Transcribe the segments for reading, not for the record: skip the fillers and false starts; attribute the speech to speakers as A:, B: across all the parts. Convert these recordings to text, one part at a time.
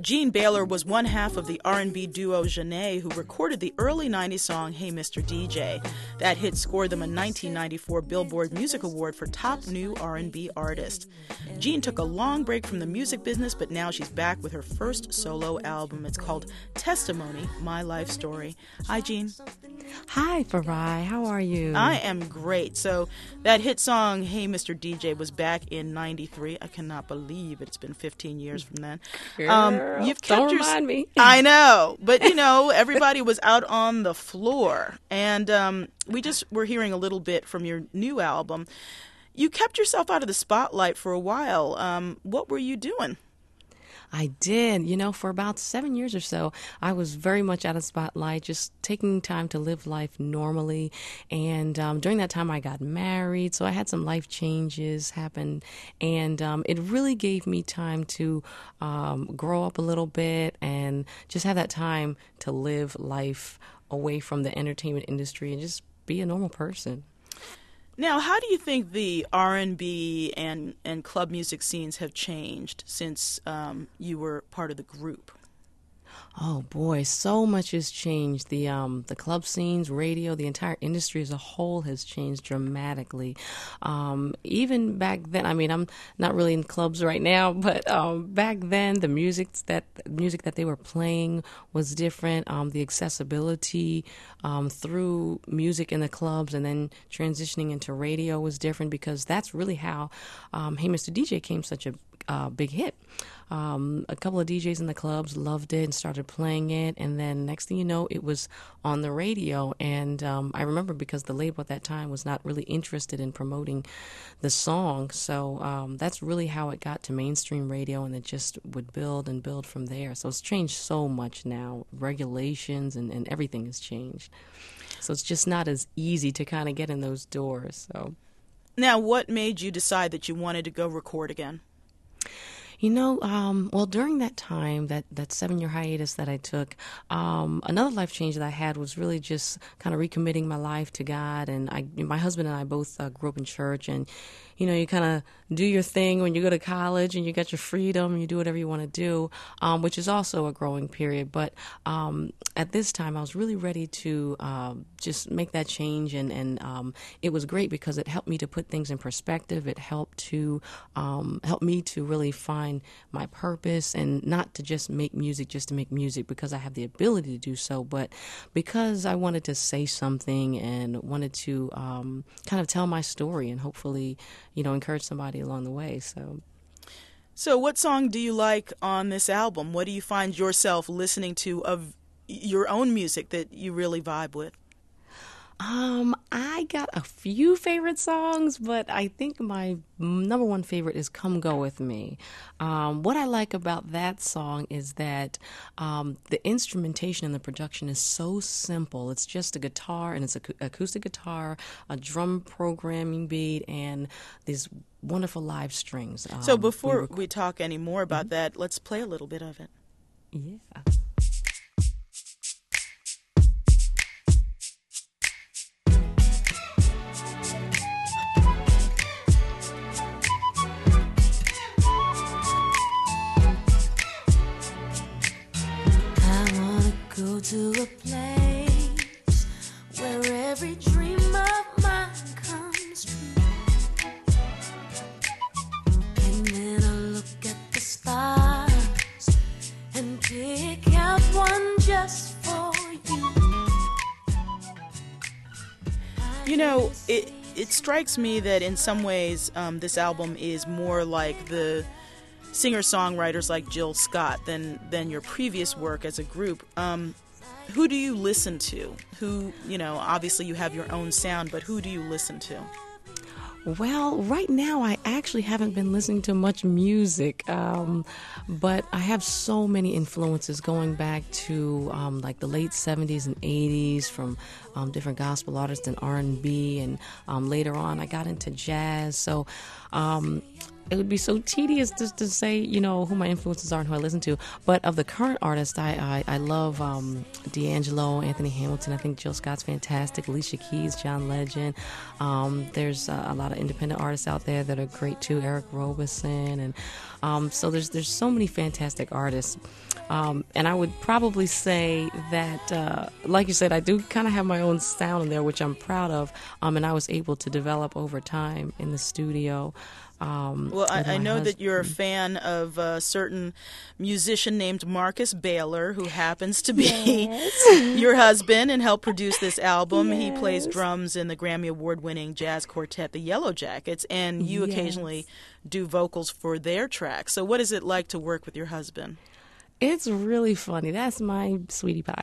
A: Gene Baylor was one half of the R&B duo Janae, who recorded the early 90s song Hey Mr. DJ. That hit scored them a 1994 Billboard Music Award for Top New R&B Artist. Gene took a long break from the music business, but now she's back with her first solo album. It's called Testimony, My Life Story. Hi, Gene.
B: Hi, Farai. How are you?
A: I am great. So that hit song, Hey Mr. DJ, was back in 93. I cannot believe it's been 15 years from then.
B: Girl,
A: You've kept
B: don't remind me.
A: I know. But, everybody was out on the floor. And we just were hearing a little bit from your new album. You kept yourself out of the spotlight for a while. What were you doing?
B: I did. For about 7 years or so, I was very much out of spotlight, just taking time to live life normally. And during that time, I got married, so I had some life changes happen. And it really gave me time to grow up a little bit and just have that time to live life away from the entertainment industry and just be a normal person.
A: Now, how do you think the R&B and club music scenes have changed since you were part of the group?
B: Oh boy, so much has changed. The club scenes, radio, the entire industry as a whole has changed dramatically. Even back then, I'm not really in clubs right now, but back then the music that they were playing was different. The accessibility through music in the clubs and then transitioning into radio was different, because that's really how Hey Mr. DJ came such a big hit. A couple of DJs in the clubs loved it and started playing it, and then next thing you know, it was on the radio. And I remember, because the label at that time was not really interested in promoting the song, so that's really how it got to mainstream radio, and it just would build and build from there. So it's changed so much now. Regulations and everything has changed. So it's just not as easy to kind of get in those doors. So
A: now, what made you decide that you wanted to go record again?
B: Well, during that time, that 7-year hiatus that I took, another life change that I had was really just kind of recommitting my life to God. And my husband and I both grew up in church, and you kind of do your thing when you go to college and you got your freedom and you do whatever you want to do, which is also a growing period. But at this time, I was really ready to just make that change, and it was great because it helped me to put things in perspective. It helped me to really find my purpose, and not to just make music just to make music because I have the ability to do so, but because I wanted to say something and wanted to kind of tell my story and hopefully encourage somebody along the way.
A: So what song do you like on this album? What do you find yourself listening to of your own music that you really vibe with?
B: I got a few favorite songs, but I think my number one favorite is Come Go With Me. What I like about that song is that the instrumentation and the production is so simple. It's just a guitar, and it's an acoustic guitar, a drum programming beat, and these wonderful live strings.
A: So before we talk any more about that, let's play a little bit of it.
B: Yeah.
C: To a place where every dream of mine comes true, and then I look at the stars and pick out one just for you.
A: It strikes me that in some ways this album is more like the singer-songwriters like Jill Scott than your previous work as a group. Who do you listen to? Who, obviously you have your own sound, but who do you listen to?
B: Well, right now I actually haven't been listening to much music, but I have so many influences going back to like the late 70s and 80s from different gospel artists and R&B, and later on I got into jazz. So it would be so tedious just to say, who my influences are and who I listen to. But of the current artists, I love D'Angelo, Anthony Hamilton. I think Jill Scott's fantastic. Alicia Keys, John Legend. There's a lot of independent artists out there that are great too. Eric Robeson, and So there's so many fantastic artists. And I would probably say that, like you said, I do kind of have my own sound in there, which I'm proud of. And I was able to develop over time in the studio.
A: Well, I know that you're a fan of a certain musician named Marcus Baylor, who happens to be your husband and helped produce this album. He plays drums in the Grammy Award-winning jazz quartet, the Yellow Jackets, and you occasionally do vocals for their tracks. So what is it like to work with your husband?
B: It's really funny. That's my sweetie pie.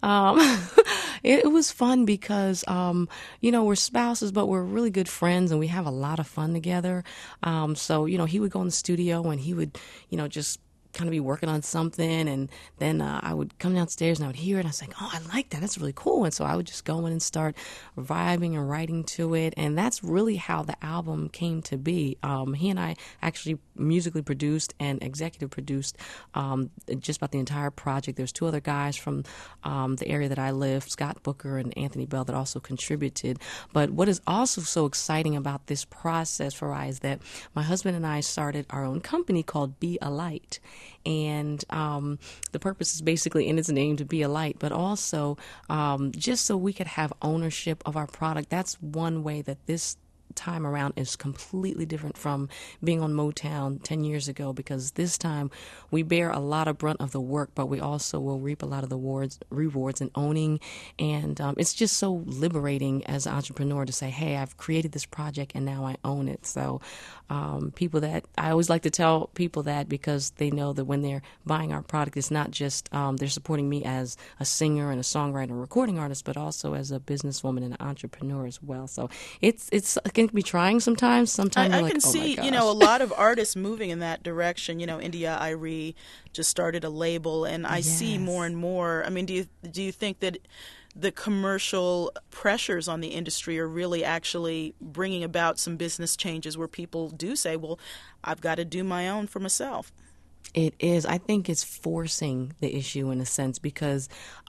B: It was fun because, we're spouses, but we're really good friends and we have a lot of fun together. So, he would go in the studio and he would, just kind of be working on something, and then I would come downstairs and I would hear it and I was like, oh, I like that, that's really cool. And so I would just go in and start vibing and writing to it, and that's really how the album came to be. He and I actually musically produced and executive produced just about the entire project. There's two other guys from the area that I live, Scott Booker and Anthony Bell, that also contributed. But what is also so exciting about this process for I is that my husband and I started our own company called Be a Light. And the purpose is basically in its name to be a light, but also just so we could have ownership of our product. That's one way that this time around is completely different from being on Motown 10 years ago, because this time we bear a lot of brunt of the work, but we also will reap a lot of the rewards in owning. And it's just so liberating as an entrepreneur to say, hey, I've created this project and now I own it. So people that I always like to tell people that, because they know that when they're buying our product, it's not just they're supporting me as a singer and a songwriter and recording artist, but also as a businesswoman and an entrepreneur as well. So it can be trying sometimes. Sometimes
A: I
B: like,
A: can see, a lot of artists moving in that direction. India Irie just started a label, and I see more and more. I mean, do you think that the commercial pressures on the industry are really actually bringing about some business changes where people do say, well, I've got to do my own for myself?
B: It is. I think it's forcing the issue in a sense, because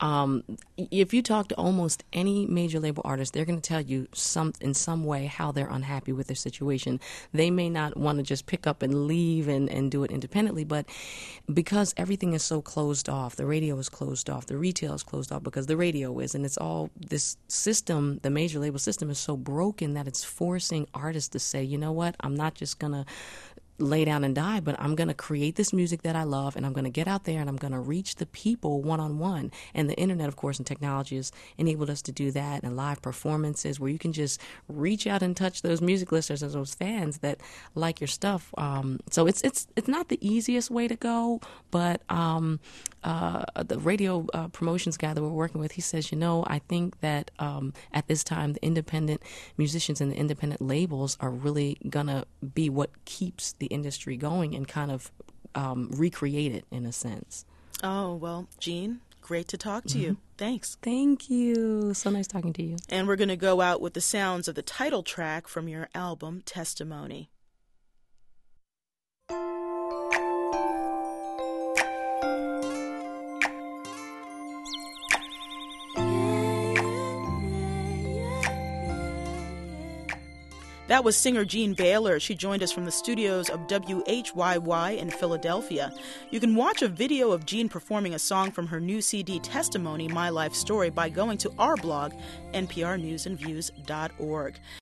B: if you talk to almost any major label artist, they're going to tell you in some way how they're unhappy with their situation. They may not want to just pick up and leave and do it independently, but because everything is so closed off, the radio is closed off, the retail is closed off because the radio is, and it's all this system, the major label system is so broken that it's forcing artists to say, you know what, I'm not just going to lay down and die, but I'm going to create this music that I love, and I'm going to get out there and I'm going to reach the people one-on-one. And the internet, of course, and technology has enabled us to do that, and live performances where you can just reach out and touch those music listeners and those fans that like your stuff. So it's not the easiest way to go, but the radio promotions guy that we're working with, he says, I think that at this time the independent musicians and the independent labels are really going to be what keeps the industry going and kind of recreate it in a sense.
A: Oh, well, Jean, great to talk to you. Thanks.
B: Thank you. So nice talking to you.
A: And we're going to go out with the sounds of the title track from your album, Testimony. That was singer Jean Baylor. She joined us from the studios of WHYY in Philadelphia. You can watch a video of Jean performing a song from her new CD, Testimony, My Life Story, by going to our blog, nprnewsandviews.org.